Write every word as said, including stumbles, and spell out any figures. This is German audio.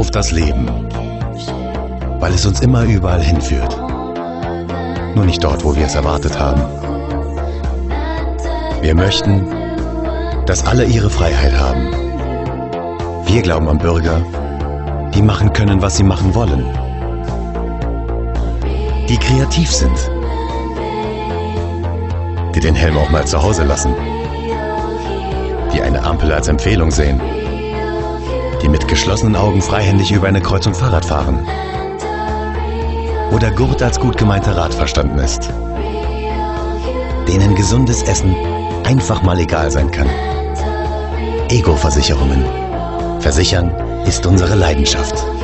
auf das Leben, weil es uns immer überall hinführt. Nur nicht dort, wo wir es erwartet haben. Wir möchten, dass alle ihre Freiheit haben. Wir glauben an Bürger, die machen können, was sie machen wollen. Die kreativ sind. Die den Helm auch mal zu Hause lassen. Die eine Ampel als Empfehlung sehen. Die mit geschlossenen Augen freihändig über eine Kreuzung Fahrrad fahren. Wo der Gurt als gut gemeinter Rat verstanden ist. Denen gesundes Essen einfach mal egal sein kann. Ego-Versicherungen. Versichern ist unsere Leidenschaft.